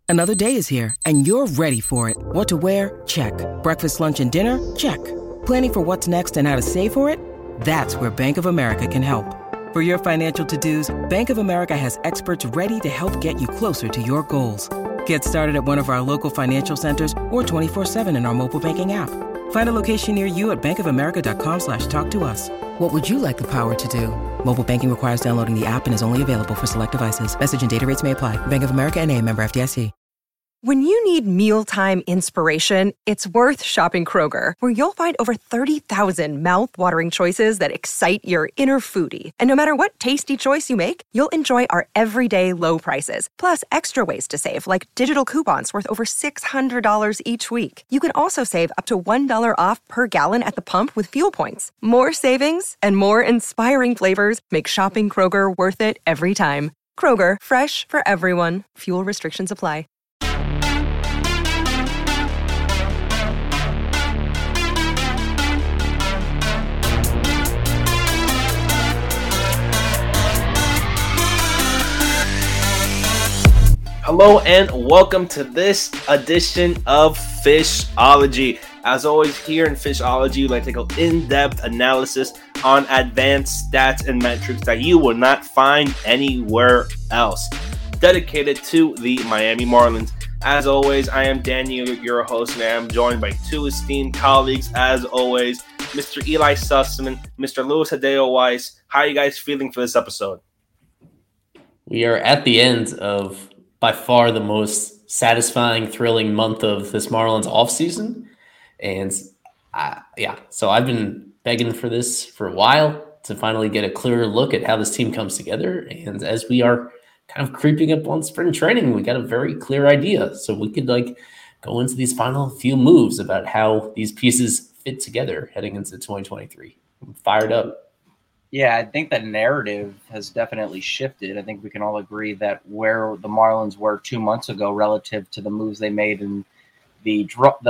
Another day is here, and you're ready for it. What to wear? Check. Breakfast, lunch, and dinner? Check. Planning for what's next and how to save for it? That's where Bank of America can help. For your financial to-dos, Bank of America has experts ready to help get you closer to your goals. Get started at one of our local financial centers or 24/7 in our mobile banking app. Find a location near you at bankofamerica.com/talktous. What would you like the power to do? Mobile banking requires downloading the app and is only available for select devices. Message and data rates may apply. Bank of America N.A., member FDIC. When you need mealtime inspiration, it's worth shopping Kroger, where you'll find over 30,000 mouth-watering choices that excite your inner foodie. And no matter what tasty choice you make, you'll enjoy our everyday low prices, plus extra ways to save, like digital coupons worth over $600 each week. You can also save up to $1 off per gallon at the pump with fuel points. More savings and more inspiring flavors make shopping Kroger worth it every time. Kroger, fresh for everyone. Fuel restrictions apply. Hello and welcome to this edition of Fishology. As always, here in Fishology, we like to go in-depth analysis on advanced stats and metrics that you will not find anywhere else. Dedicated to the Miami Marlins. As always, I am Daniel, your host, and I am joined by two esteemed colleagues, as always, Mr. Eli Sussman, Mr. Louis Hideo Weiss. How are you guys feeling for this episode? We are at the end of by far the most satisfying, thrilling month of this Marlins offseason. And so I've been begging for this for a while to finally get a clearer look at how this team comes together. And as we are kind of creeping up on spring training, we got a very clear idea. So we could go into these final few moves about how these pieces fit together heading into 2023. I'm fired up. Yeah, I think the narrative has definitely shifted. I think we can all agree that where the Marlins were 2 months ago relative to the moves they made and the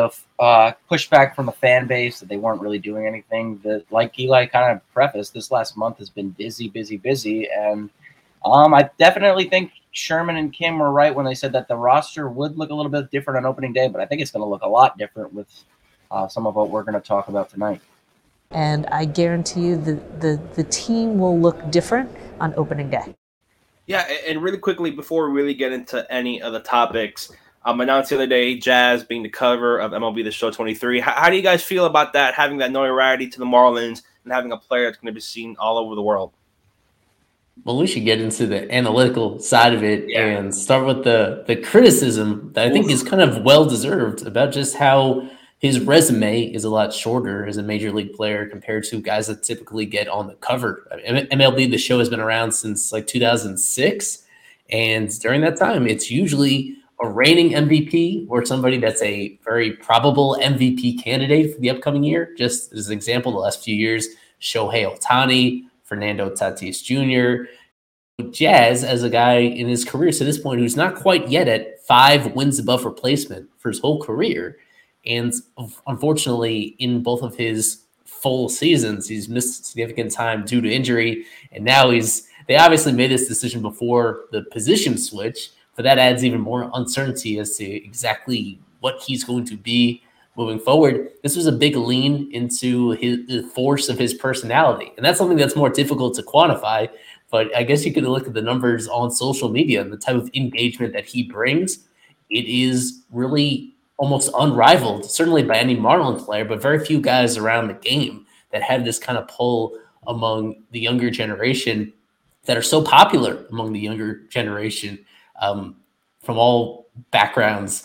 pushback from the fan base that they weren't really doing anything. That, like Eli kind of prefaced, this last month has been busy. And I definitely think Sherman and Kim were right when they said that the roster would look a little bit different on opening day, but I think it's going to look a lot different with some of what we're going to talk about tonight. And I guarantee you the team will look different on opening day. Yeah, and really quickly, before we really get into any of the topics, announced the other day, Jazz being the cover of MLB The Show 23. How do you guys feel about that, having that notoriety to the Marlins and having a player that's going to be seen all over the world? Well, we should get into the analytical side of it and start with the criticism that I think is kind of well-deserved about just how his resume is a lot shorter as a major league player compared to guys that typically get on the cover. MLB The Show has been around since 2006. And during that time, it's usually a reigning MVP or somebody that's a very probable MVP candidate for the upcoming year. Just as an example, the last few years, Shohei Ohtani, Fernando Tatis Jr., Jazz as a guy in his career to this point who's not quite yet at 5 wins above replacement for his whole career. And unfortunately, in both of his full seasons, he's missed significant time due to injury. And now they obviously made this decision before the position switch, but that adds even more uncertainty as to exactly what he's going to be moving forward. This was a big lean into the force of his personality. And that's something that's more difficult to quantify. But I guess you could look at the numbers on social media and the type of engagement that he brings. It is really almost unrivaled, certainly by any Marlins player, but very few guys around the game that have this kind of pull among the younger generation that are so popular among the younger generation from all backgrounds.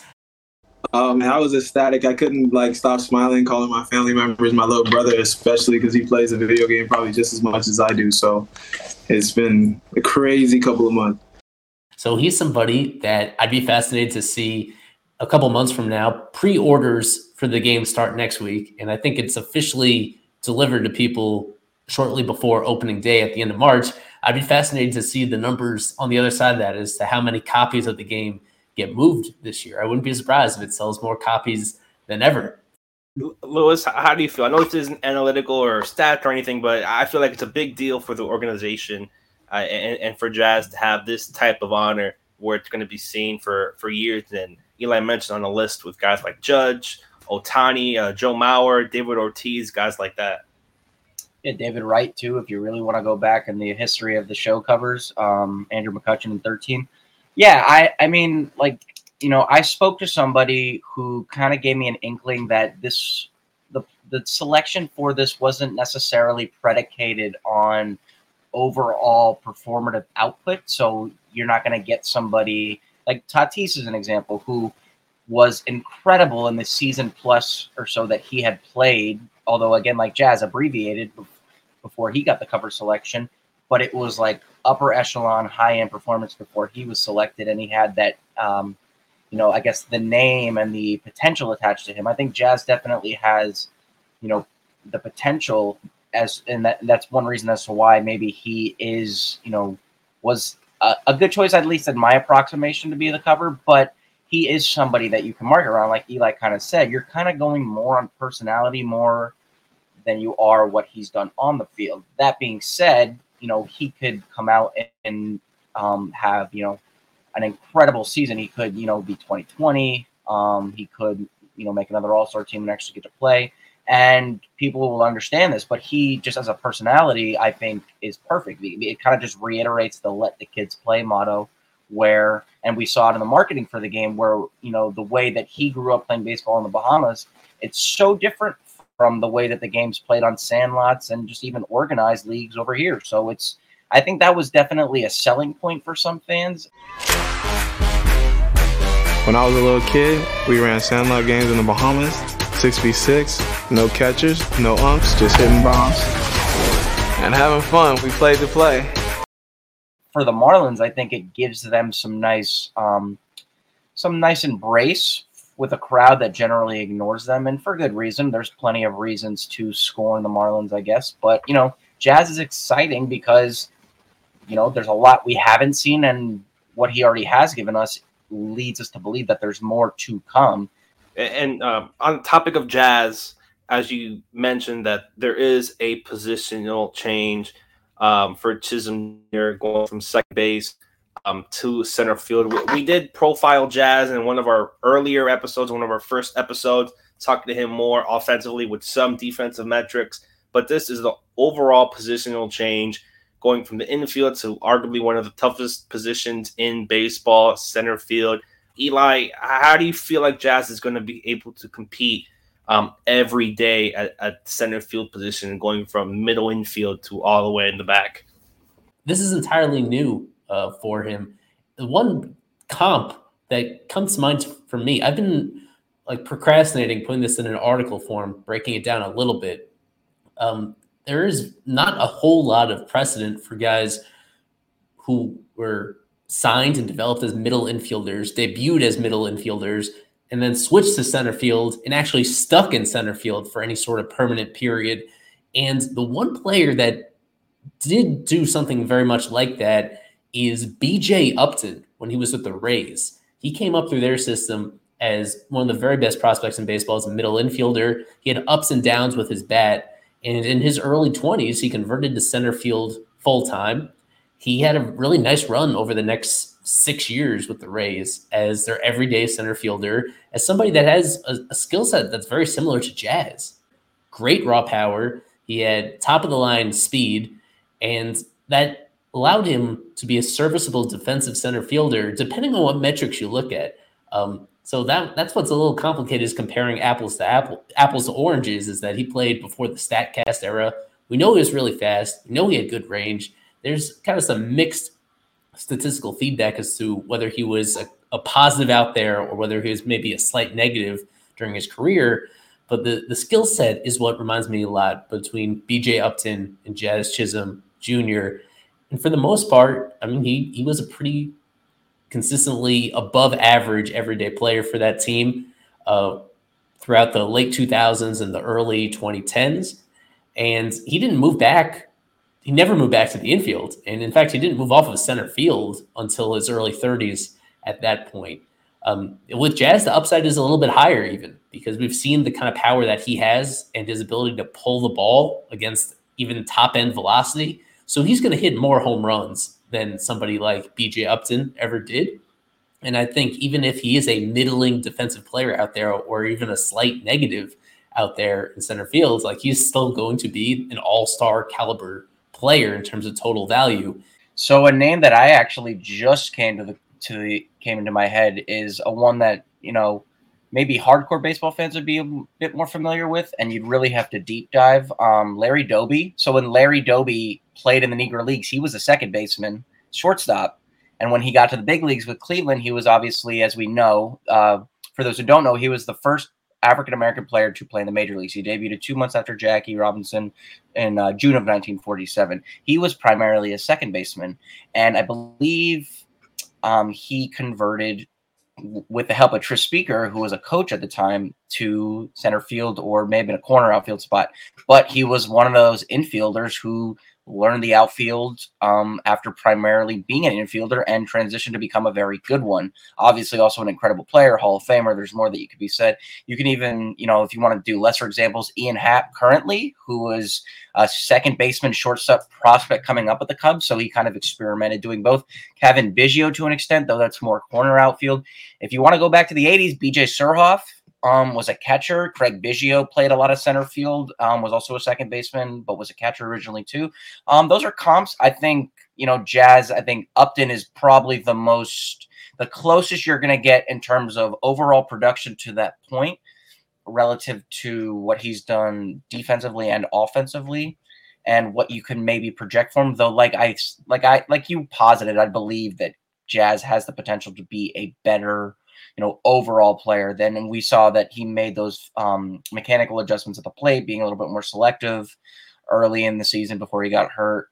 I was ecstatic. I couldn't stop smiling, calling my family members, my little brother especially, because he plays a video game probably just as much as I do. So it's been a crazy couple of months. So he's somebody that I'd be fascinated to see a couple months from now. Pre-orders for the game start next week, and I think it's officially delivered to people shortly before opening day at the end of March. I'd be fascinated to see the numbers on the other side of that as to how many copies of the game get moved this year. I wouldn't be surprised if it sells more copies than ever. Louis, how do you feel? I know this isn't analytical or stats or anything, but I feel like it's a big deal for the organization and for Jazz to have this type of honor where it's going to be seen for years. And Eli mentioned on the list with guys like Judge, Ohtani, Joe Mauer, David Ortiz, guys like that. Yeah, David Wright, too, if you really want to go back in the history of the show covers, Andrew McCutchen in 13. Yeah, I mean, like, you know, I spoke to somebody who kind of gave me an inkling that the selection for this wasn't necessarily predicated on overall performative output. So you're not going to get somebody like Tatis is an example who was incredible in the season plus or so that he had played. Although, again, like Jazz, abbreviated before he got the cover selection, but it was like upper echelon, high-end performance before he was selected, and he had that, you know, I guess the name and the potential attached to him. I think Jazz definitely has, you know, the potential and that's one reason as to why maybe he is, you know, was a good choice, at least in my approximation, to be the cover, but he is somebody that you can market around. Like Eli kind of said, you're kind of going more on personality more than you are what he's done on the field. That being said, you know, he could come out and have, you know, an incredible season. He could, you know, be 2020. He could, you know, make another all-star team and actually get to play. And people will understand this, but he just as a personality, I think, is perfect. It kind of just reiterates the let the kids play motto where, and we saw it in the marketing for the game where, you know, the way that he grew up playing baseball in the Bahamas, it's so different from the way that the game's played on sandlots and just even organized leagues over here. So I think that was definitely a selling point for some fans. When I was a little kid, we ran sandlot games in the Bahamas, 6v6, no catchers, no umps, just hitting bombs. And having fun, we played to play. For the Marlins, I think it gives them some nice embrace with a crowd that generally ignores them, and for good reason. There's plenty of reasons to scorn the Marlins, I guess. But, you know, Jazz is exciting because, you know, there's a lot we haven't seen, and what he already has given us leads us to believe that there's more to come. And on the topic of Jazz, as you mentioned, that there is a positional change for Chisholm here, going from second base to center field. We did profile Jazz in one of our earlier episodes, one of our first episodes, talking to him more offensively with some defensive metrics. But this is the overall positional change, going from the infield to arguably one of the toughest positions in baseball, center field. Eli, how do you feel like Jazz is going to be able to compete every day at center field position, going from middle infield to all the way in the back? This is entirely new for him. The one comp that comes to mind for me, I've been like procrastinating putting this in an article form, breaking it down a little bit. There is not a whole lot of precedent for guys who were signed and developed as middle infielders, debuted as middle infielders, and then switched to center field and actually stuck in center field for any sort of permanent period. And the one player that did do something very much like that is BJ Upton when he was with the Rays. He came up through their system as one of the very best prospects in baseball as a middle infielder. He had ups and downs with his bat. And in his early 20s, he converted to center field full-time. He had a really nice run over the next 6 years with the Rays as their everyday center fielder, as somebody that has a skill set that's very similar to Jazz. Great raw power. He had top-of-the-line speed, and that allowed him to be a serviceable defensive center fielder, depending on what metrics you look at. So that's what's a little complicated is comparing apples to oranges, is that he played before the StatCast era. We know he was really fast. We know he had good range. There's kind of some mixed statistical feedback as to whether he was a positive out there or whether he was maybe a slight negative during his career. But the skill set is what reminds me a lot between BJ Upton and Jazz Chisholm Jr. And for the most part, I mean, he was a pretty consistently above average everyday player for that team throughout the late 2000s and the early 2010s. And he didn't move back. He never moved back to the infield. And in fact, he didn't move off of center field until his early 30s at that point. With Jazz, the upside is a little bit higher even because we've seen the kind of power that he has and his ability to pull the ball against even top end velocity. So he's going to hit more home runs than somebody like BJ Upton ever did. And I think even if he is a middling defensive player out there, or even a slight negative out there in center field, like he's still going to be an all-star caliber player in terms of total value. So a name that I actually just came into my head is a one that, maybe hardcore baseball fans would be a bit more familiar with, and you'd really have to deep dive. Larry Doby. So when Larry Doby played in the Negro Leagues, he was a second baseman, shortstop. And when he got to the big leagues with Cleveland, he was obviously, as we know, for those who don't know, he was the first African-American player to play in the major leagues. He debuted 2 months after Jackie Robinson in June of 1947. He was primarily a second baseman, and I believe he converted with the help of Tris Speaker, who was a coach at the time, to center field or maybe in a corner outfield spot. But he was one of those infielders who learned the outfield after primarily being an infielder and transitioned to become a very good one. Obviously, also an incredible player, Hall of Famer. There's more that you could be said. You can even, if you want to do lesser examples, Ian Happ currently, who was a second baseman, shortstop prospect coming up at the Cubs. So he kind of experimented doing both. Kevin Biggio to an extent, though that's more corner outfield. If you want to go back to the 80s, BJ Surhoff was a catcher. Craig Biggio played a lot of center field, was also a second baseman, but was a catcher originally too. Those are comps. I think, Jazz, I think Upton is probably the closest you're going to get in terms of overall production to that point relative to what he's done defensively and offensively and what you can maybe project for him. Though, like you posited, I believe that Jazz has the potential to be a better overall player. Then we saw that he made those mechanical adjustments at the plate, being a little bit more selective early in the season before he got hurt.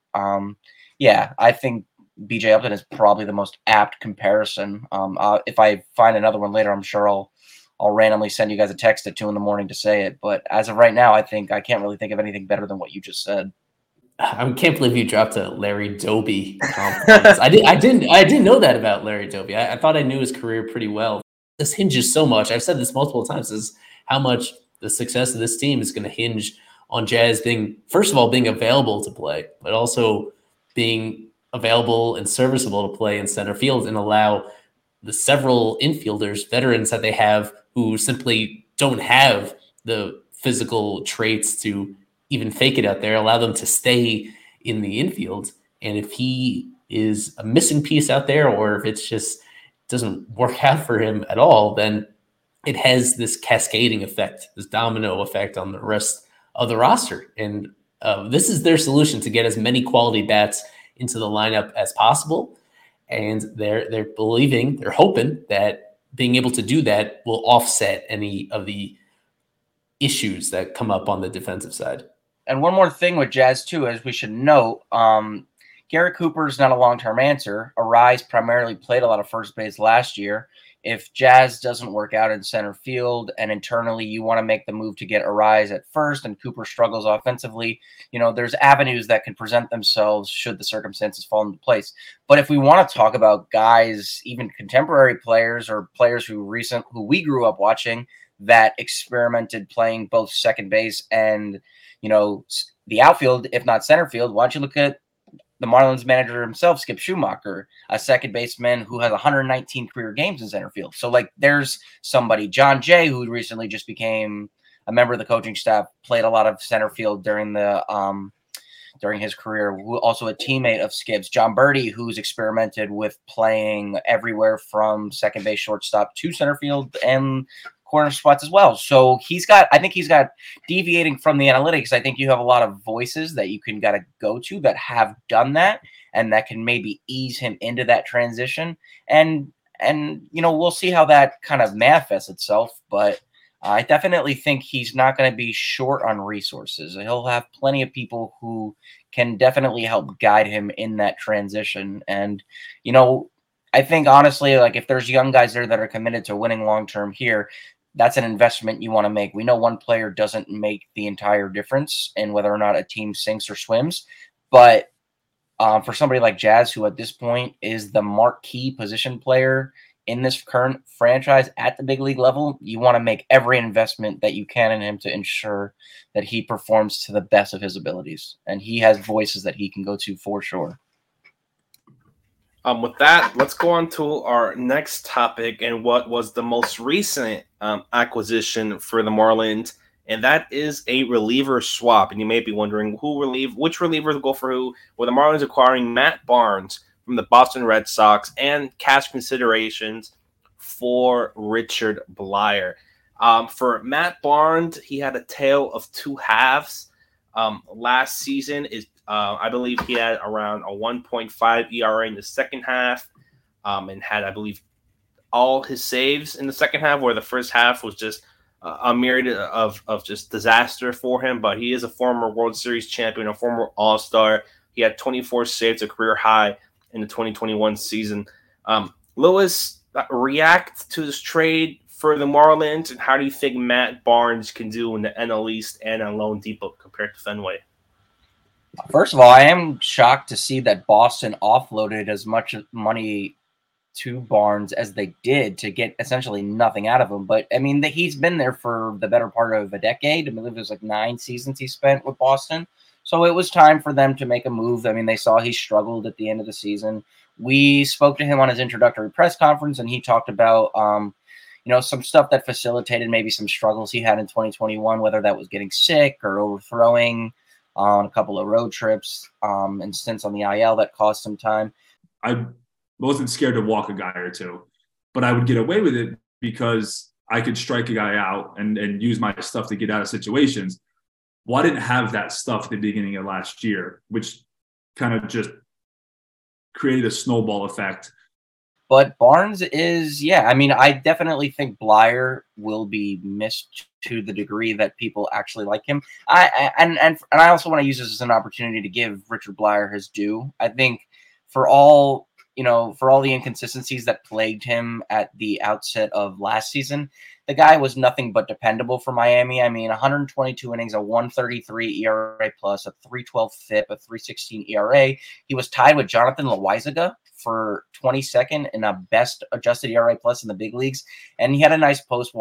I think BJ Upton is probably the most apt comparison. If I find another one later, I'm sure I'll randomly send you guys a text at 2 a.m. to say it. But as of right now, I think I can't really think of anything better than what you just said. I can't believe you dropped a Larry Doby. I didn't know that about Larry Doby. I thought I knew his career pretty well. This hinges so much. I've said this multiple times, is how much the success of this team is going to hinge on Jazz being, first of all, being available to play, but also being available and serviceable to play in center field and allow the several infielders, veterans that they have who simply don't have the physical traits to even fake it out there, allow them to stay in the infield. And if he is a missing piece out there, or if it's just doesn't work out for him at all, then it has this cascading effect, this domino effect on the rest of the roster. And this is their solution to get as many quality bats into the lineup as possible. And they're hoping that being able to do that will offset any of the issues that come up on the defensive side. And one more thing with Jazz too, as we should note, Garrett Cooper is not a long-term answer. Arise primarily played a lot of first base last year. If Jazz doesn't work out in center field and internally you want to make the move to get Arise at first and Cooper struggles offensively, there's avenues that can present themselves should the circumstances fall into place. But if we want to talk about guys, even contemporary players or players who we grew up watching that experimented playing both second base and, the outfield, if not center field, why don't you look at the Marlins manager himself, Skip Schumacher, a second baseman who has 119 career games in center field. So there's somebody, John Jay, who recently just became a member of the coaching staff, played a lot of center field during his career, also a teammate of Skip's, John Birdie, who's experimented with playing everywhere from second base, shortstop to center field and corner spots as well. So I think he's got deviating from the analytics. I think you have a lot of voices that you can go to that have done that and that can maybe ease him into that transition. And we'll see how that kind of manifests itself. But I definitely think he's not going to be short on resources. He'll have plenty of people who can definitely help guide him in that transition. And, I think honestly, if there's young guys there that are committed to winning long-term here, that's an investment you want to make. We know one player doesn't make the entire difference in whether or not a team sinks or swims. But for somebody like Jazz, who at this point is the marquee position player in this current franchise at the big league level, you want to make every investment that you can in him to ensure that he performs to the best of his abilities. And he has voices that he can go to for sure. With that, let's go on to our next topic and what was the most recent acquisition for the Marlins, and that is a reliever swap. And you may be wondering which relievers go for who. Well, the Marlins acquiring Matt Barnes from the Boston Red Sox and cash considerations for Richard Bleier. For Matt Barnes, he had a tale of two halves. Last season I believe he had around a 1.5 ERA in the second half, and had, I believe, all his saves in the second half, where the first half was just a myriad of just disaster for him. But he is a former World Series champion, a former All-Star. He had 24 saves, a career high in the 2021 season. Lewis, react to this trade for the Marlins, and how do you think Matt Barnes can do in the NL East and on Lone Depot compared to Fenway? First of all, I am shocked to see that Boston offloaded as much money to Barnes as they did to get essentially nothing out of him. But, I mean, he's been there for the better part of a decade. I believe it was like 9 seasons he spent with Boston. So it was time for them to make a move. I mean, they saw he struggled at the end of the season. We spoke to him on his introductory press conference, and he talked about some stuff that facilitated maybe some struggles he had in 2021, whether that was getting sick or overthrowing on a couple of road trips and stints on the IL that cost him time. I wasn't scared to walk a guy or two, but I would get away with it because I could strike a guy out and use my stuff to get out of situations. Well, I didn't have that stuff at the beginning of last year, which kind of just created a snowball effect. But Barnes is, I definitely think Bleier will be missed to the degree that people actually like him. And I also want to use this as an opportunity to give Richard Bleier his due. I think for all the inconsistencies that plagued him at the outset of last season, the guy was nothing but dependable for Miami. I mean, 122 innings, a 1.33 ERA plus, a 3.12 FIP, a 3.16 ERA. He was tied with Jonathan Loaizaga for 22nd in a best adjusted ERA plus in the big leagues. And he had a nice post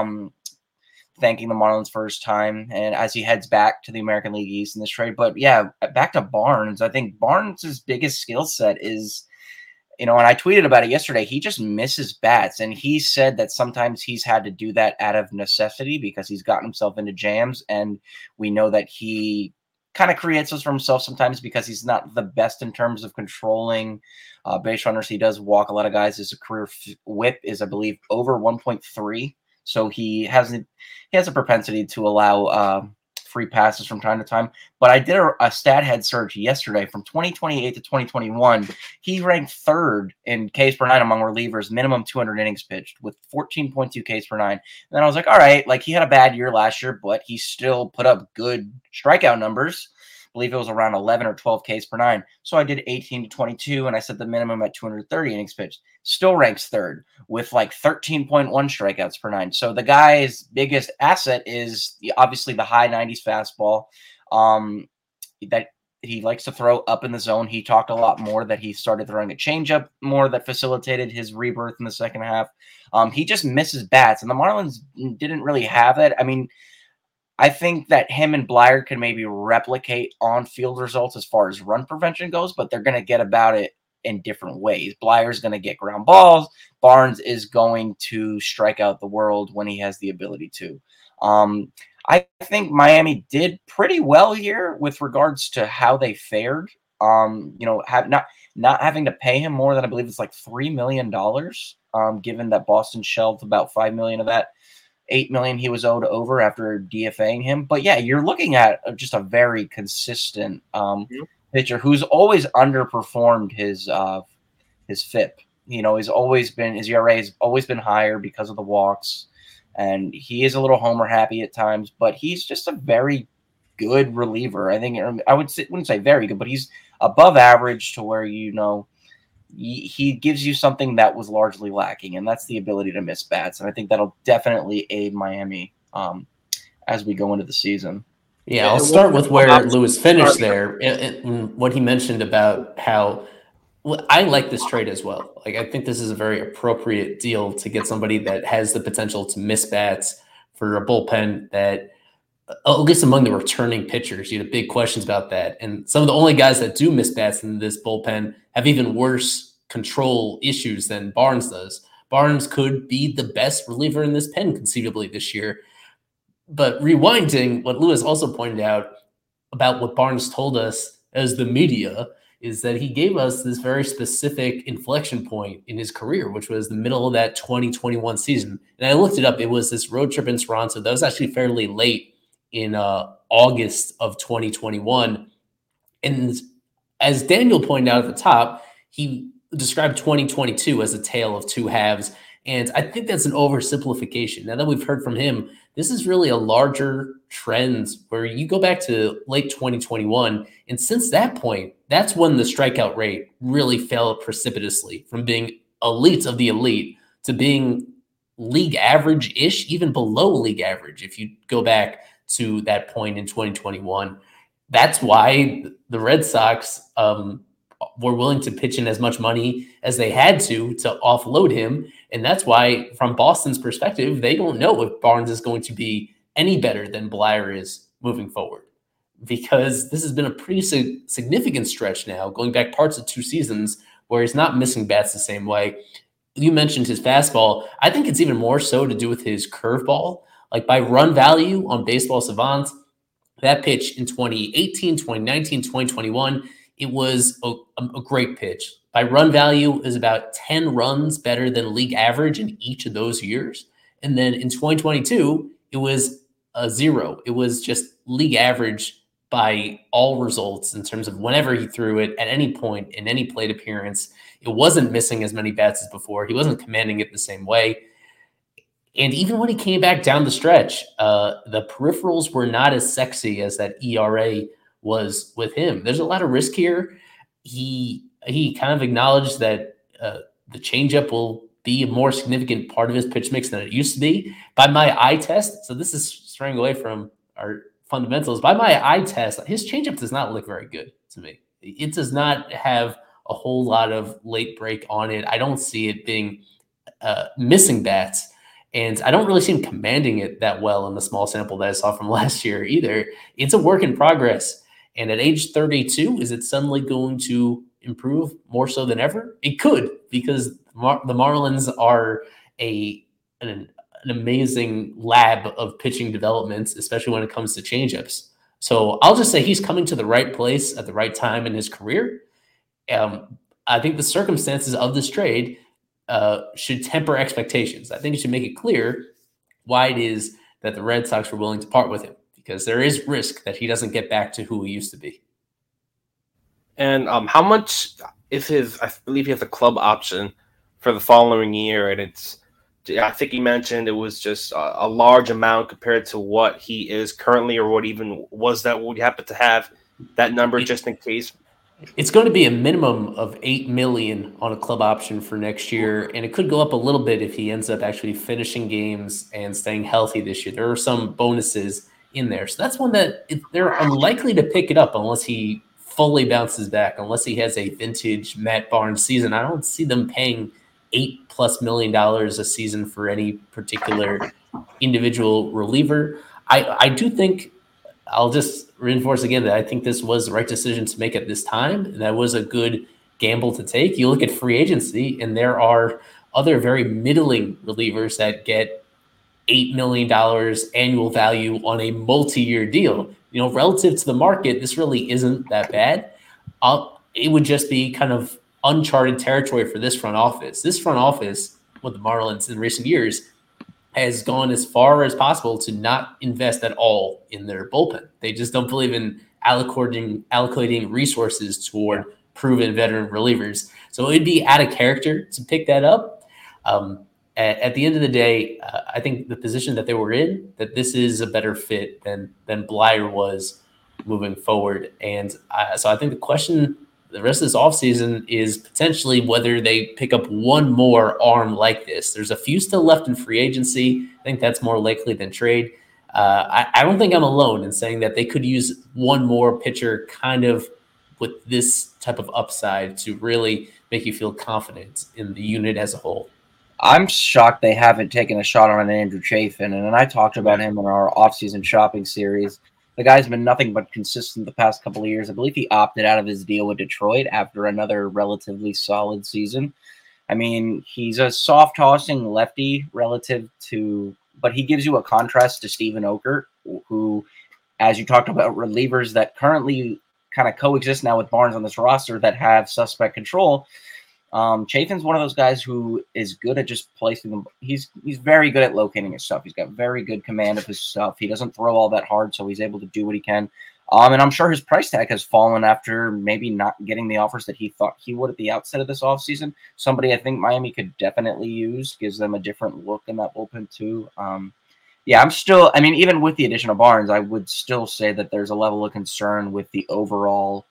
thanking the Marlins for his time and as he heads back to the American League East in this trade. But yeah, back to Barnes. I think Barnes' biggest skill set is, and I tweeted about it yesterday, he just misses bats. And he said that sometimes he's had to do that out of necessity because he's gotten himself into jams. And we know that he kind of creates those for himself sometimes because he's not the best in terms of controlling base runners. He does walk a lot of guys. His career whip is, I believe, over 1.3. So he has a propensity to allow free passes from time to time. But I did a stat head search yesterday from 2028 to 2021. He ranked third in Ks per nine among relievers, minimum 200 innings pitched with 14.2 Ks per nine. And then I was like, all right, like he had a bad year last year, but he still put up good strikeout numbers. I believe it was around 11 or 12 Ks per nine. So I did 18 to 22, and I set the minimum at 230 innings pitched. Still ranks third with like 13.1 strikeouts per nine. So the guy's biggest asset is obviously the high 90s fastball that he likes to throw up in the zone. He talked a lot more that he started throwing a changeup more that facilitated his rebirth in the second half. He just misses bats, and the Marlins didn't really have that. I mean, I think that him and Bleier can maybe replicate on-field results as far as run prevention goes, but they're going to get about it in different ways. Bleier's going to get ground balls. Barnes is going to strike out the world when he has the ability to. I think Miami did pretty well here with regards to how they fared. Not having to pay him more than I believe it's like $3 million, given that Boston shelved about $5 million of that. $8 million he was owed over after DFAing him. But yeah, you're looking at just a very consistent pitcher who's always underperformed his FIP. His ERA has always been higher because of the walks, and he is a little homer happy at times, but he's just a very good reliever. I think wouldn't say very good, but he's above average to where, he gives you something that was largely lacking, and that's the ability to miss bats. And I think that'll definitely aid Miami as we go into the season. Yeah, I'll start with where Lewis finished there. And what he mentioned about how I like this trade as well. Like, I think this is a very appropriate deal to get somebody that has the potential to miss bats for a bullpen that, at least among the returning pitchers, you had big questions about that. And some of the only guys that do miss bats in this bullpen have even worse control issues than Barnes does. Barnes could be the best reliever in this pen conceivably this year. But rewinding, what Lewis also pointed out about what Barnes told us as the media is that he gave us this very specific inflection point in his career, which was the middle of that 2021 season. And I looked it up. It was this road trip in Toronto. That was actually fairly late in August of 2021. And as Daniel pointed out at the top, he described 2022 as a tale of two halves. And I think that's an oversimplification. Now that we've heard from him, this is really a larger trend where you go back to late 2021. And since that point, that's when the strikeout rate really fell precipitously from being elite of the elite to being league average-ish, even below league average. If you go back to that point in 2021, that's why the Red Sox were willing to pitch in as much money as they had to offload him. And that's why, from Boston's perspective, they don't know if Barnes is going to be any better than Blyer is moving forward, because this has been a pretty significant stretch now, going back parts of 2 seasons where he's not missing bats the same way. You mentioned his fastball. I think it's even more so to do with his curveball. Like by run value on Baseball Savant, that pitch in 2018, 2019, 2021, it was a great pitch. By run value is about 10 runs better than league average in each of those years. And then in 2022, it was a 0. It was just league average by all results in terms of whenever he threw it at any point in any plate appearance. It wasn't missing as many bats as before. He wasn't commanding it the same way. And even when he came back down the stretch, the peripherals were not as sexy as that ERA was with him. There's a lot of risk here. He kind of acknowledged that the changeup will be a more significant part of his pitch mix than it used to be. By my eye test, so this is straying away from our fundamentals. By my eye test, his changeup does not look very good to me. It does not have a whole lot of late break on it. I don't see it being missing bats. And I don't really see him commanding it that well in the small sample that I saw from last year either. It's a work in progress. And at age 32, is it suddenly going to improve more so than ever? It could, because the Marlins are an amazing lab of pitching developments, especially when it comes to changeups. So I'll just say he's coming to the right place at the right time in his career. I think the circumstances of this trade should temper expectations. I think it should make it clear why it is that the Red Sox were willing to part with him, because there is risk that he doesn't get back to who he used to be. And how much is I believe he has a club option for the following year, and I think he mentioned it was just a large amount compared to what he is currently, or what even was that would happen to have that number just in case. It's going to be a minimum of $8 million on a club option for next year, and it could go up a little bit if he ends up actually finishing games and staying healthy this year. There are some bonuses in there, so that's one that they're unlikely to pick it up unless he fully bounces back, unless he has a vintage Matt Barnes season. I don't see them paying $8+ million a season for any particular individual reliever. I do think, I'll just reinforce again that I think this was the right decision to make at this time. And that was a good gamble to take. You look at free agency, and there are other very middling relievers that get $8 million annual value on a multi-year deal. Relative to the market, this really isn't that bad. It would just be kind of uncharted territory for this front office. This front office with the Marlins in recent years has gone as far as possible to not invest at all in their bullpen. They just don't believe in allocating resources toward proven veteran relievers. So it'd be out of character to pick that up. At the end of the day, I think the position that they were in, that this is a better fit than Blyer was moving forward. And so I think the question the rest of this offseason is potentially whether they pick up one more arm like this. There's a few still left in free agency. I think that's more likely than trade. I don't think I'm alone in saying that they could use one more pitcher kind of with this type of upside to really make you feel confident in the unit as a whole. I'm shocked they haven't taken a shot on Andrew Chafin, and I talked about him in our offseason shopping series. The guy's been nothing but consistent the past couple of years. I believe he opted out of his deal with Detroit after another relatively solid season. I mean, he's a soft tossing lefty but he gives you a contrast to Steven Okert, who, as you talked about, relievers that currently kind of coexist now with Barnes on this roster that have suspect control. Chafin's one of those guys who is good at just placing them. He's very good at locating his stuff. He's got very good command of his stuff. He doesn't throw all that hard, so he's able to do what he can. And I'm sure his price tag has fallen after maybe not getting the offers that he thought he would at the outset of this offseason. Somebody I think Miami could definitely use, gives them a different look in that bullpen too. Even with the addition of Barnes, I would still say that there's a level of concern with the overall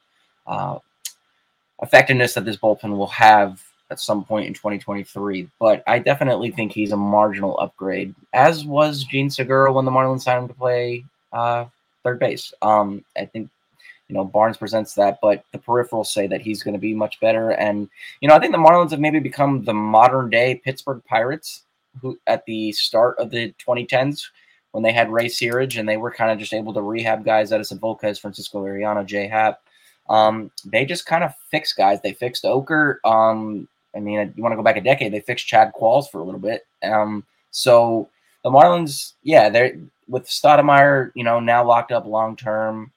effectiveness that this bullpen will have at some point in 2023. But I definitely think he's a marginal upgrade, as was Gene Segura when the Marlins signed him to play third base. I think, Barnes presents that, but the peripherals say that he's going to be much better. And, I think the Marlins have maybe become the modern day Pittsburgh Pirates, who at the start of the 2010s, when they had Ray Searage and they were kind of just able to rehab guys, Edison Volquez, Francisco Liriano, Jay Happ. They just kind of fixed guys. They fixed Okert. You want to go back a decade, they fixed Chad Qualls for a little bit. So the Marlins, they're with Stoudemire, now locked up long-term,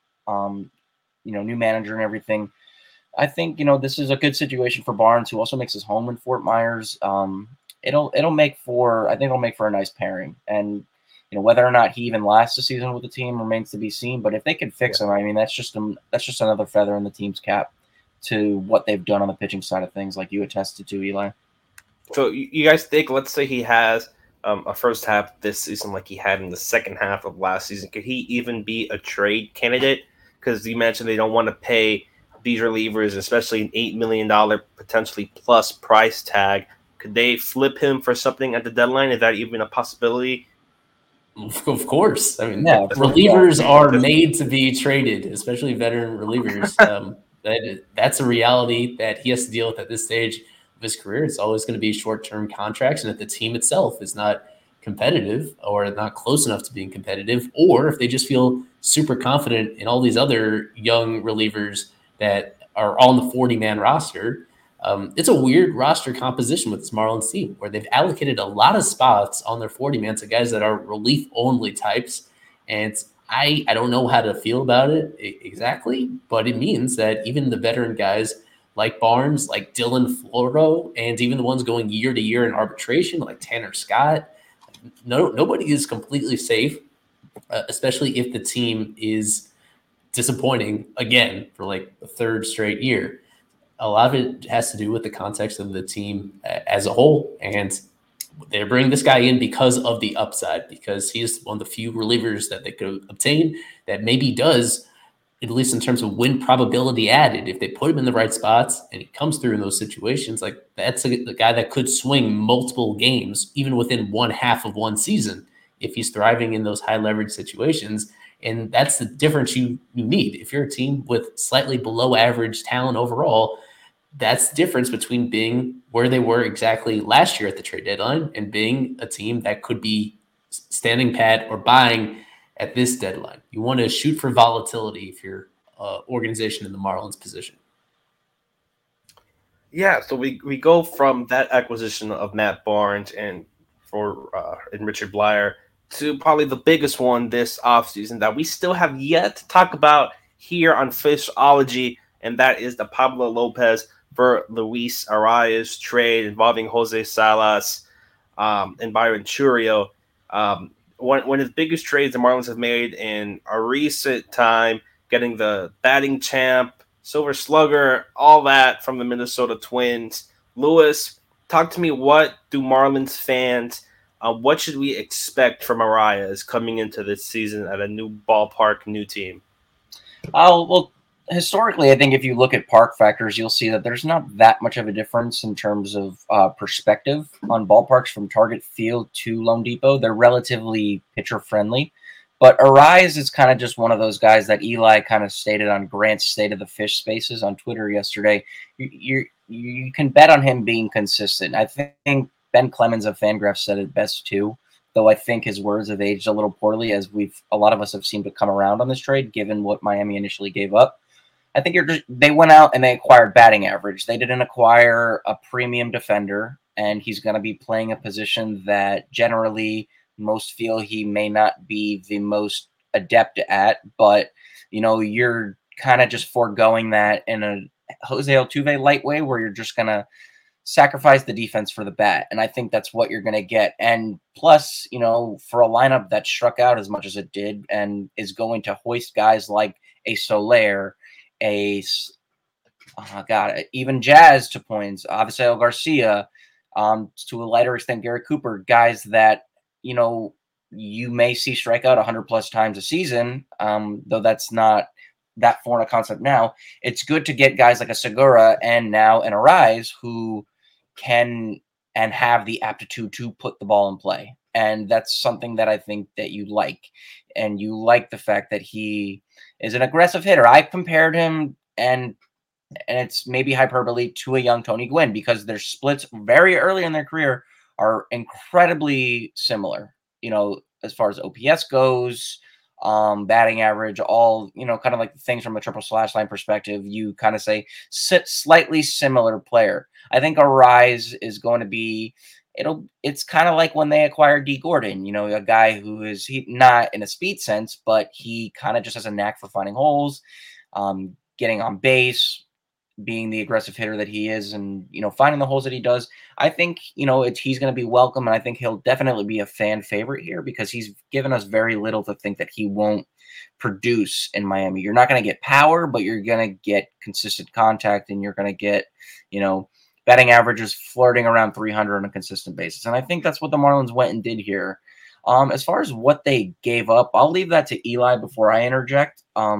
new manager and everything. I think, this is a good situation for Barnes, who also makes his home in Fort Myers. It'll make for a nice pairing. And, whether or not he even lasts the season with the team remains to be seen. But if they can fix him, that's just another feather in the team's cap to what they've done on the pitching side of things, like you attested to, Eli. So you guys think, let's say he has a first half this season like he had in the second half of last season, could he even be a trade candidate? Because you mentioned they don't want to pay these relievers, especially an $8 million potentially plus price tag. Could they flip him for something at the deadline? Is that even a possibility? Of course. Relievers are made to be traded, especially veteran relievers. That's a reality that he has to deal with at this stage of his career. It's always going to be short-term contracts, and if the team itself is not competitive or not close enough to being competitive, or if they just feel super confident in all these other young relievers that are on the 40-man roster, it's a weird roster composition with this Marlins team where they've allocated a lot of spots on their 40-man to guys that are relief-only types. And I don't know how to feel about it exactly, but it means that even the veteran guys like Barnes, like Dylan Floro, and even the ones going year to year in arbitration, like Tanner Scott, nobody is completely safe, especially if the team is disappointing again for like the third straight year. A lot of it has to do with the context of the team as a whole. And they're bringing this guy in because of the upside, because he's one of the few relievers that they could obtain that maybe does, at least in terms of win probability added, if they put him in the right spots and he comes through in those situations, like that's the guy that could swing multiple games, even within one half of one season, if he's thriving in those high leverage situations. And that's the difference you need. If you're a team with slightly below average talent overall, that's the difference between being where they were exactly last year at the trade deadline and being a team that could be standing pat or buying at this deadline. You want to shoot for volatility if you're an organization in the Marlins position. Yeah, so we go from that acquisition of Matt Barnes and Richard Bleier to probably the biggest one this offseason that we still have yet to talk about here on Fishology, and that is the Pablo Lopez for Luis Arias trade involving Jose Salas and Byron Chourio. One of the biggest trades the Marlins have made in a recent time, getting the batting champ, Silver Slugger, all that from the Minnesota Twins. Lewis, talk to me. What do Marlins fans, what should we expect from Arias coming into this season at a new ballpark, new team? Well, historically, I think if you look at park factors, you'll see that there's not that much of a difference in terms of perspective on ballparks from Target Field to Lone Depot. They're relatively pitcher-friendly. But Arias is kind of just one of those guys that Eli kind of stated on Grant's State of the Fish Spaces on Twitter yesterday. You can bet on him being consistent. I think Ben Clemens of Fangraphs said it best too. though I think his words have aged a little poorly, as a lot of us have seemed to come around on this trade, given what Miami initially gave up. I think they went out and they acquired batting average. They didn't acquire a premium defender, and he's going to be playing a position that generally most feel he may not be the most adept at, but you're kind of just foregoing that in a Jose Altuve light way, where you're just going to sacrifice the defense for the bat. And I think that's what you're going to get. And plus, for a lineup that struck out as much as it did and is going to hoist guys like a Soler, even Jazz to points, Avisail Garcia, to a lighter extent, Gary Cooper, guys that, you may see strike out 100 plus times a season, though that's not that foreign a concept now. It's good to get guys like a Segura and now an Arraez who can and have the aptitude to put the ball in play. And that's something that I think that you like. And you like the fact that he is an aggressive hitter. I compared him, and it's maybe hyperbole, to a young Tony Gwynn, because their splits very early in their career are incredibly similar, as far as OPS goes, batting average, all, kind of like things from a triple slash line perspective. You kind of say slightly similar player. I think Arraez is going to be, it's kind of like when they acquired D Gordon, a guy who is not in a speed sense, but he kind of just has a knack for finding holes, getting on base, being the aggressive hitter that he is, and finding the holes that he does. I think he's going to be welcome, and I think he'll definitely be a fan favorite here because he's given us very little to think that he won't produce in Miami. You're not going to get power, but you're going to get consistent contact, and you're going to get batting averages flirting around 300 on a consistent basis. And I think that's what the Marlins went and did here. As far as what they gave up, I'll leave that to Eli before I interject.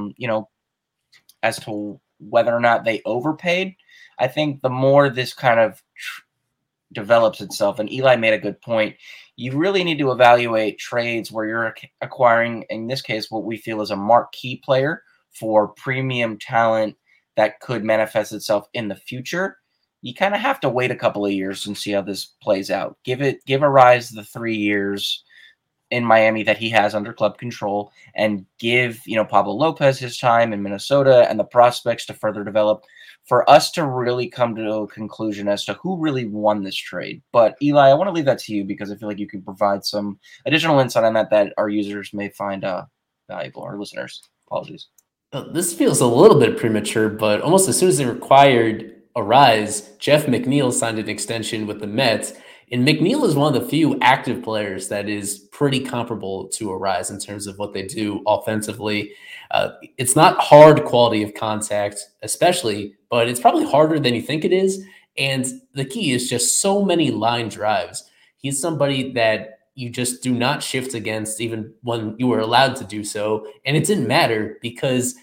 As to whether or not they overpaid, I think the more this kind of develops itself, and Eli made a good point, you really need to evaluate trades where you're acquiring, in this case, what we feel is a marquee player for premium talent that could manifest itself in the future. You kind of have to wait a couple of years and see how this plays out. Give Arraez the 3 years in Miami that he has under club control, and give, Pablo Lopez his time in Minnesota and the prospects to further develop for us to really come to a conclusion as to who really won this trade. But Eli, I want to leave that to you because I feel like you can provide some additional insight on that our users may find valuable, or listeners. Apologies. This feels a little bit premature, but almost as soon as they required Arraez, Jeff McNeil signed an extension with the Mets. And McNeil is one of the few active players that is pretty comparable to Arraez in terms of what they do offensively. It's not hard quality of contact, especially, but it's probably harder than you think it is. And the key is just so many line drives. He's somebody that you just do not shift against, even when you were allowed to do so. And it didn't matter because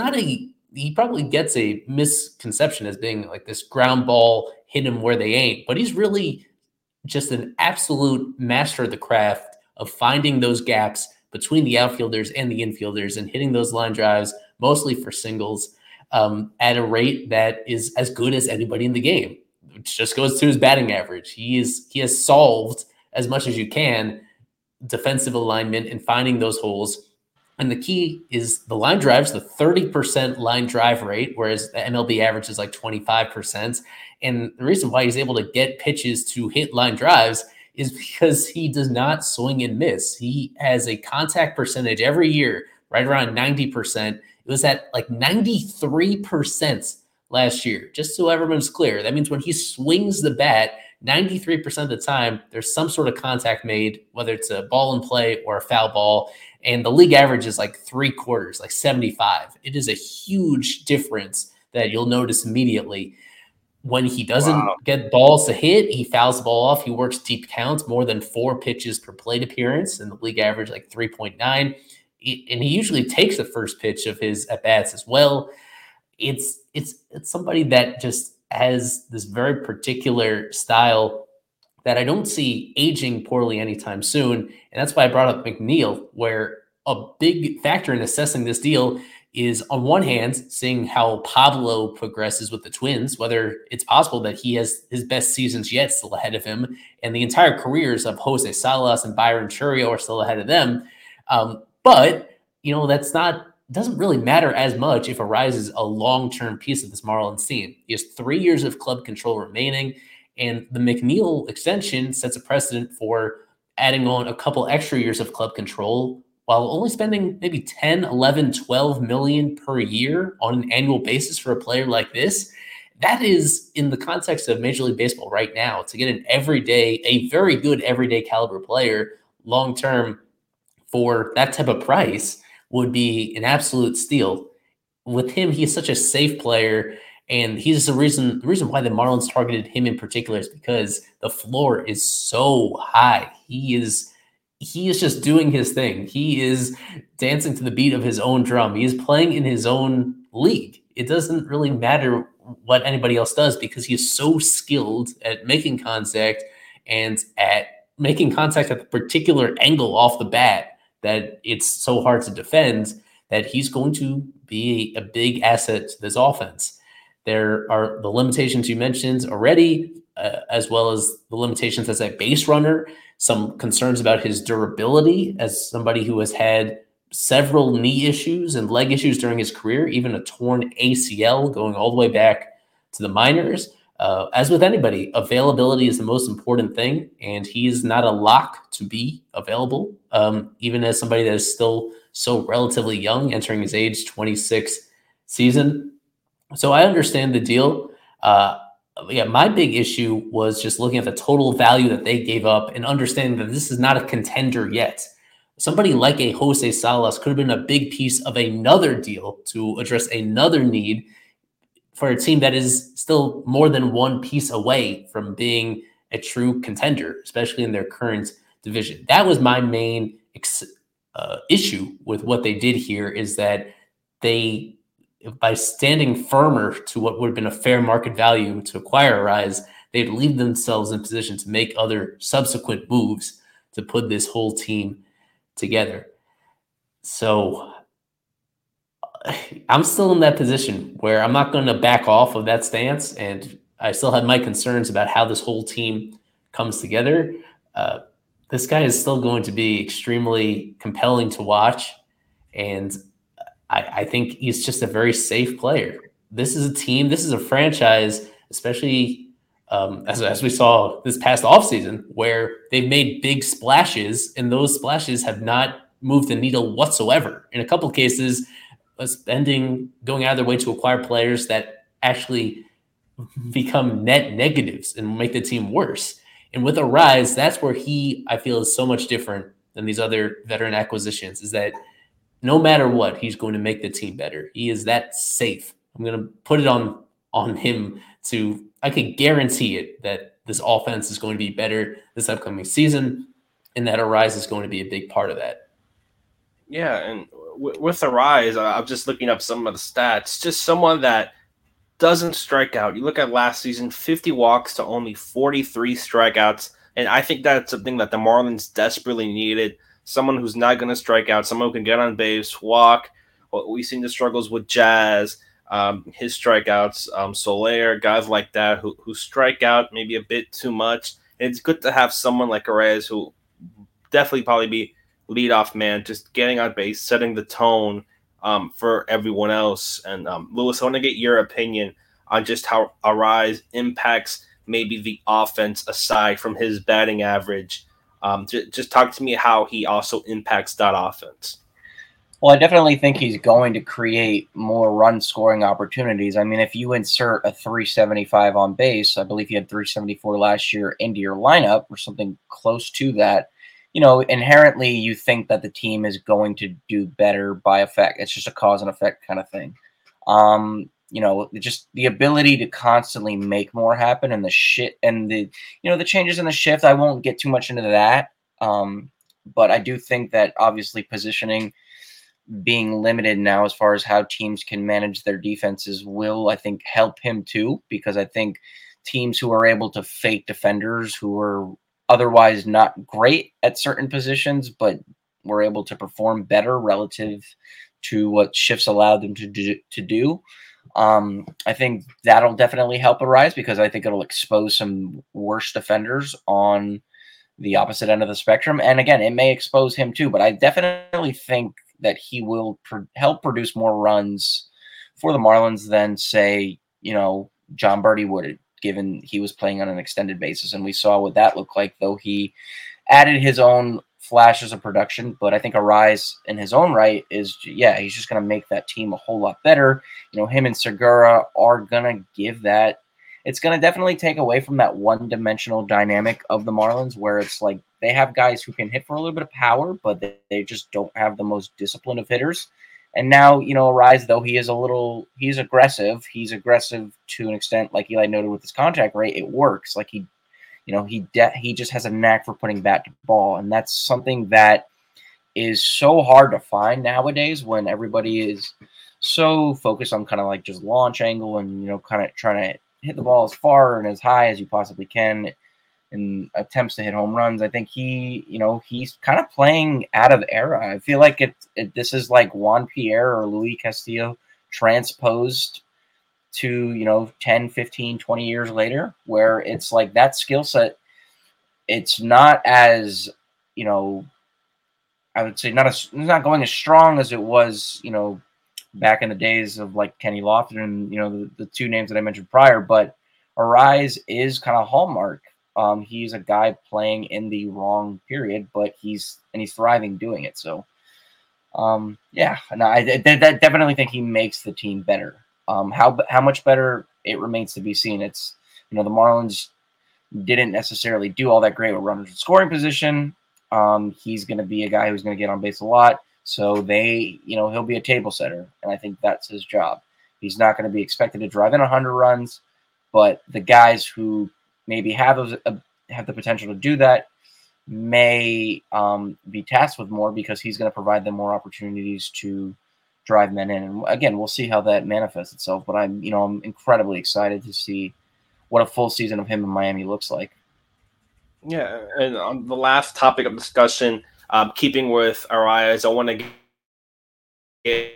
he probably gets a misconception as being like this ground ball, hit him where they ain't, but he's really just an absolute master of the craft of finding those gaps between the outfielders and the infielders and hitting those line drives, mostly for singles, at a rate that is as good as anybody in the game. It just goes to his batting average. He has solved as much as you can defensive alignment and finding those holes. And the key is the line drives, the 30% line drive rate, whereas the MLB average is like 25%. And the reason why he's able to get pitches to hit line drives is because he does not swing and miss. He has a contact percentage every year, right around 90%. It was at like 93% last year, just so everyone's clear. That means when he swings the bat, 93% of the time, there's some sort of contact made, whether it's a ball in play or a foul ball. And the league average is like 3/4, like 75. It is a huge difference that you'll notice immediately. When he doesn't get balls to hit, he fouls the ball off. He works deep counts, more than 4 pitches per plate appearance, and the league average like 3.9. And he usually takes the first pitch of his at-bats as well. It's somebody that just has this very particular style that I don't see aging poorly anytime soon. And that's why I brought up McNeil, where a big factor in assessing this deal is on one hand seeing how Pablo progresses with the Twins, whether it's possible that he has his best seasons yet still ahead of him, and the entire careers of Jose Salas and Byron Churio are still ahead of them. But that's not doesn't really matter as much if Arraez is a long-term piece of this Marlins team. He has 3 years of club control remaining, and the McNeil extension sets a precedent for adding on a couple extra years of club control while only spending maybe 10, 11, 12 million per year on an annual basis for a player like this. That is, in the context of Major League Baseball right now, to get a very good everyday caliber player long-term for that type of price would be an absolute steal. With him, he's such a safe player, and he's the reason why the Marlins targeted him in particular is because the floor is so high. He is just doing his thing. He is dancing to the beat of his own drum. He is playing in his own league. It doesn't really matter what anybody else does because he is so skilled at making contact and at making contact at the particular angle off the bat that it's so hard to defend, that he's going to be a big asset to this offense. There are the limitations you mentioned already, as well as the limitations as a base runner, some concerns about his durability as somebody who has had several knee issues and leg issues during his career, even a torn ACL going all the way back to the minors. As with anybody, availability is the most important thing, and he is not a lock to be available, even as somebody that is still so relatively young, entering his age 26 season. So I understand the deal. My big issue was just looking at the total value that they gave up and understanding that this is not a contender yet. Somebody like a Jose Salas could have been a big piece of another deal to address another need for a team that is still more than one piece away from being a true contender, especially in their current division. That was my main issue with what they did here, is that they, by standing firmer to what would have been a fair market value to acquire Arraez, they'd leave themselves in position to make other subsequent moves to put this whole team together. So I'm still in that position where I'm not going to back off of that stance, and I still have my concerns about how this whole team comes together. This guy is still going to be extremely compelling to watch, and I think he's just a very safe player. This is a team, this is a franchise, especially as we saw this past offseason, where they've made big splashes, and those splashes have not moved the needle whatsoever. In a couple of cases, going out of their way to acquire players that actually become net negatives and make the team worse. And with Arraez, that's where I feel is so much different than these other veteran acquisitions, is that no matter what, he's going to make the team better. He is that safe. I'm going to put it on him I can guarantee it that this offense is going to be better this upcoming season, and that Arraez is going to be a big part of that. Yeah, and with Arraez, I'm just looking up some of the stats. Just someone that doesn't strike out. You look at last season, 50 walks to only 43 strikeouts, and I think that's something that the Marlins desperately needed. Someone who's not going to strike out, someone who can get on base, walk. We've seen the struggles with Jazz, his strikeouts, Soler, guys like that who strike out maybe a bit too much. And it's good to have someone like Arraez who definitely probably be leadoff man, just getting on base, setting the tone for everyone else. And Lewis, I want to get your opinion on just how Arraez impacts maybe the offense aside from his batting average. Just talk to me how he also impacts that offense. Well, I definitely think he's going to create more run-scoring opportunities. I mean, if you insert a 375 on base, I believe he had 374 last year, into your lineup or something close to that, inherently you think that the team is going to do better by effect. It's just a cause and effect kind of thing. Just the ability to constantly make more happen, and the changes in the shift. I won't get too much into that. But I do think that obviously positioning being limited now as far as how teams can manage their defenses will, I think, help him too, because I think teams who are able to fake defenders who are otherwise not great at certain positions, but were able to perform better relative to what shifts allowed them to do. I think that'll definitely help Arraez because I think it'll expose some worse defenders on the opposite end of the spectrum. And again, it may expose him too, but I definitely think that he will help produce more runs for the Marlins than, say, John Birdie would, given he was playing on an extended basis. And we saw what that looked like, though he added his own flashes of production. But I think Arraez in his own right is, he's just going to make that team a whole lot better. Him and Segura are going to give that. It's going to definitely take away from that one-dimensional dynamic of the Marlins where it's like they have guys who can hit for a little bit of power, but they just don't have the most discipline of hitters. And now, Arraez, though he's aggressive. He's aggressive to an extent, like Eli noted with his contact rate. It works. Like he just has a knack for putting bat to ball. And that's something that is so hard to find nowadays when everybody is so focused on kind of like just launch angle and, kind of trying to hit the ball as far and as high as you possibly can in attempts to hit home runs. I think he's kind of playing out of era. I feel like this is like Juan Pierre or Luis Castillo transposed to, 10, 15, 20 years later, where it's like that skill set, it's not as, I would say it's not going as strong as it was, back in the days of like Kenny Lofton and, the two names that I mentioned prior, but Arraez is kind of hallmark. He's a guy playing in the wrong period, but he's thriving doing it. So, I definitely think he makes the team better. How much better, it remains to be seen. It's, the Marlins didn't necessarily do all that great with runners in scoring position. He's going to be a guy who's going to get on base a lot. So he'll be a table setter, and I think that's his job. He's not going to be expected to drive in 100 runs, but the guys who maybe have the potential to do that may be tasked with more because he's going to provide them more opportunities to drive men in. And again, we'll see how that manifests itself. But I'm incredibly excited to see what a full season of him in Miami looks like. Yeah, and on the last topic of discussion, keeping with Arraez, I want to get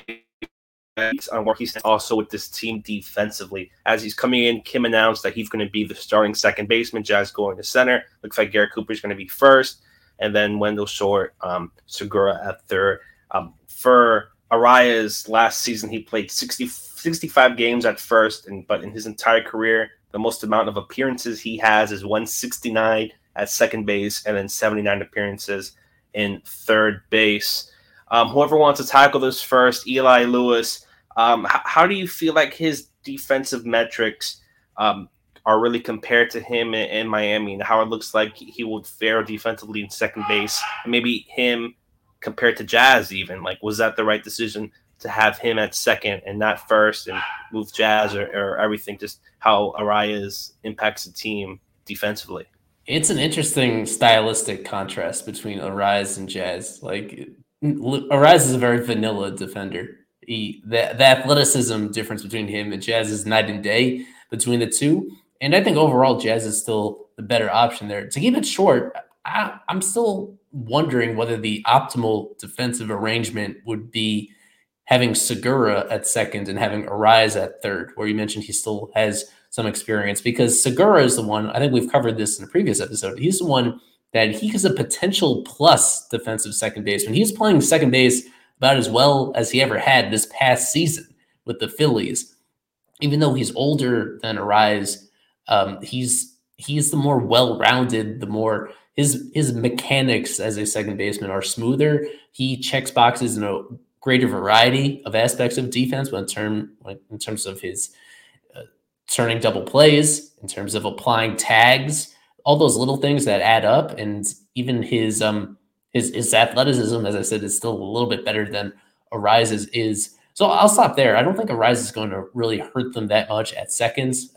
on where he's also with this team defensively. As he's coming in, Kim announced that he's going to be the starting second baseman, Jazz going to center. Looks like Garrett Cooper is going to be first, and then Wendell Short, Segura at third. For Arraez, last season he played 65 games at first, but in his entire career, the most amount of appearances he has is 169 at second base and then 79 appearances in third base. Whoever wants to tackle this first, Eli Lewis, how do you feel like his defensive metrics are really compared to him in Miami, and how it looks like he would fare defensively in second base, and maybe him compared to Jazz even? Like, was that the right decision to have him at second and not first and move Jazz or everything, just how Arraez impacts the team defensively? It's an interesting stylistic contrast between Arraez and Jazz. Like, Arraez is a very vanilla defender. The athleticism difference between him and Jazz is night and day between the two. And I think overall Jazz is still the better option there. To keep it short, I'm still wondering whether the optimal defensive arrangement would be having Segura at second and having Arraez at third, where you mentioned he still has some experience, because Segura is the one, I think we've covered this in a previous episode, he's the one that he is a potential plus defensive second baseman. He's playing second base about as well as he ever had this past season with the Phillies. Even though he's older than Arraez, he's the more well-rounded, the more his mechanics as a second baseman are smoother. He checks boxes in a greater variety of aspects of defense, but in terms of his turning double plays, in terms of applying tags, all those little things that add up, and even his athleticism, as I said, is still a little bit better than Arraez's is. So I'll stop there. I don't think Arraez is going to really hurt them that much at seconds.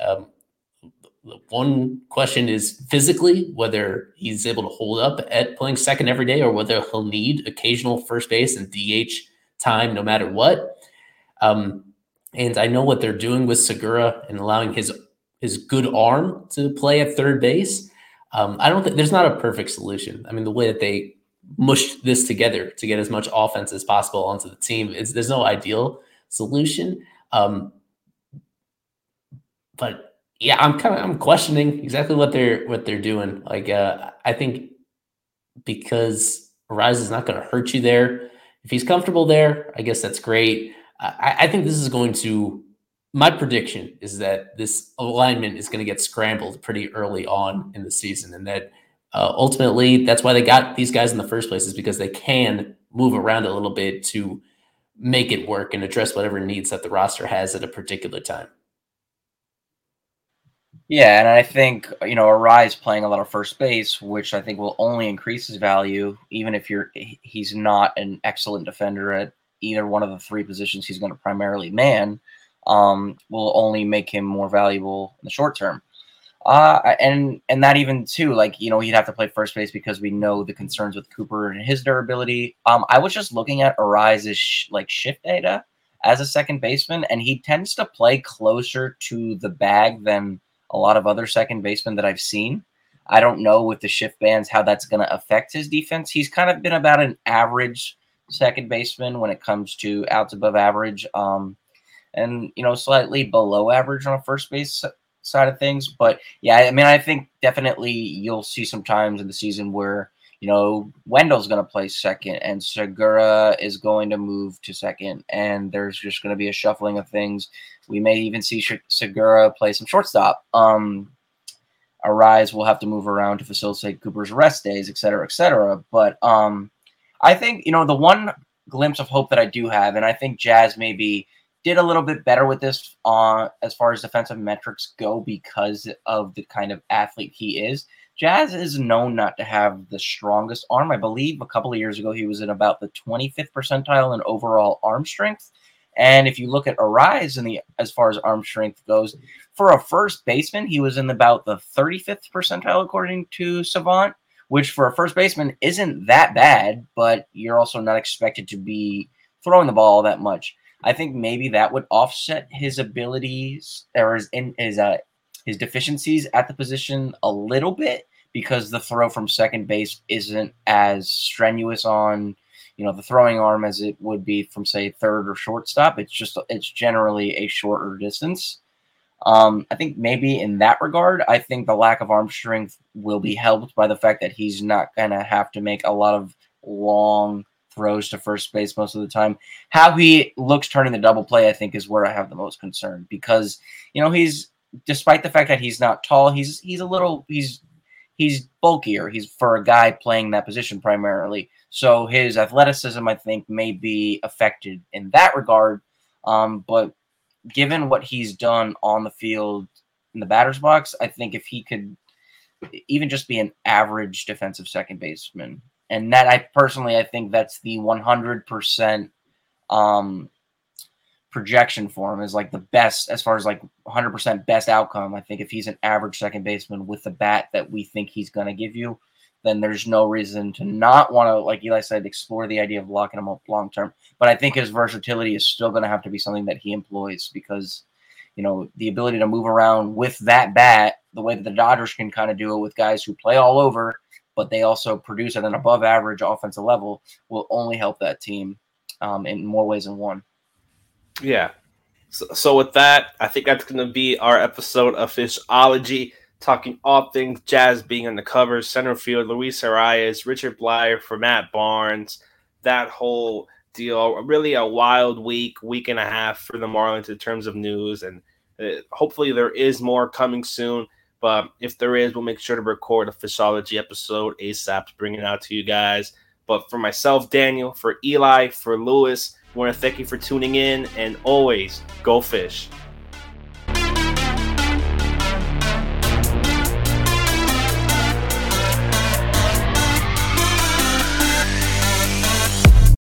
One question is physically whether he's able to hold up at playing second every day, or whether he'll need occasional first base and DH time no matter what. And I know what they're doing with Segura and allowing his good arm to play at third base. I don't think there's not a perfect solution. I mean, the way that they mush this together to get as much offense as possible onto the team. There's no ideal solution. But yeah, I'm questioning exactly what they're doing. Like, I think because Arraez is not going to hurt you there. If he's comfortable there, I guess that's great. I think this is going to. My prediction is that this alignment is going to get scrambled pretty early on in the season, and that ultimately that's why they got these guys in the first place, is because they can move around a little bit to make it work and address whatever needs that the roster has at a particular time. Yeah, and I think, Arraez playing a lot of first base, which I think will only increase his value, even if he's not an excellent defender at either one of the three positions he's going to primarily man, will only make him more valuable in the short term. And that even too, he'd have to play first base because we know the concerns with Cooper and his durability. I was just looking at Arraez's shift data as a second baseman, and he tends to play closer to the bag than a lot of other second basemen that I've seen. I don't know with the shift bands how that's going to affect his defense. He's kind of been about an average second baseman when it comes to outs above average, and slightly below average on a first base side of things. But yeah, I mean, I think definitely you'll see some times in the season where Wendell's going to play second and Segura is going to move to second, and there's just going to be a shuffling of things. We may even see Segura play some shortstop. Arraez will have to move around to facilitate Cooper's rest days, et cetera, et cetera. But I think, the one glimpse of hope that I do have, and I think Jazz maybe did a little bit better with this as far as defensive metrics go because of the kind of athlete he is. Jazz is known not to have the strongest arm. I believe a couple of years ago he was in about the 25th percentile in overall arm strength. And if you look at Arraez as far as arm strength goes, for a first baseman, he was in about the 35th percentile according to Savant, which for a first baseman isn't that bad, but you're also not expected to be throwing the ball that much. I think maybe that would offset his abilities or his deficiencies at the position a little bit, because the throw from second base isn't as strenuous on the throwing arm as it would be from, say, third or shortstop. It's generally a shorter distance. I think maybe in that regard, I think the lack of arm strength will be helped by the fact that he's not going to have to make a lot of long throws to first base most of the time. How he looks turning the double play, I think, is where I have the most concern, because, he's, despite the fact that he's not tall, he's bulkier. He's for a guy playing that position primarily. So his athleticism, I think, may be affected in that regard. But given what he's done on the field in the batter's box, I think if he could even just be an average defensive second baseman, and that I think that's the 100% projection for him is like the best, as far as 100% best outcome. I think if he's an average second baseman with the bat that we think he's going to give you, then there's no reason to not want to, like Eli said, explore the idea of locking him up long term. But I think his versatility is still going to have to be something that he employs, because, the ability to move around with that bat, the way that the Dodgers can kind of do it with guys who play all over, but they also produce at an above average offensive level, will only help that team in more ways than one. Yeah. So with that, I think that's going to be our episode of Fishology, talking all things Jazz being on the covers, center field, Luis Arraez, Richard Bleier for Matt Barnes, that whole deal. Really a wild week and a half for the Marlins in terms of news, and hopefully there is more coming soon. But if there is, we'll make sure to record a Fishology episode ASAP to bring it out to you guys. But for myself, Daniel, for Eli, for Lewis, I want to thank you for tuning in, and always go fish.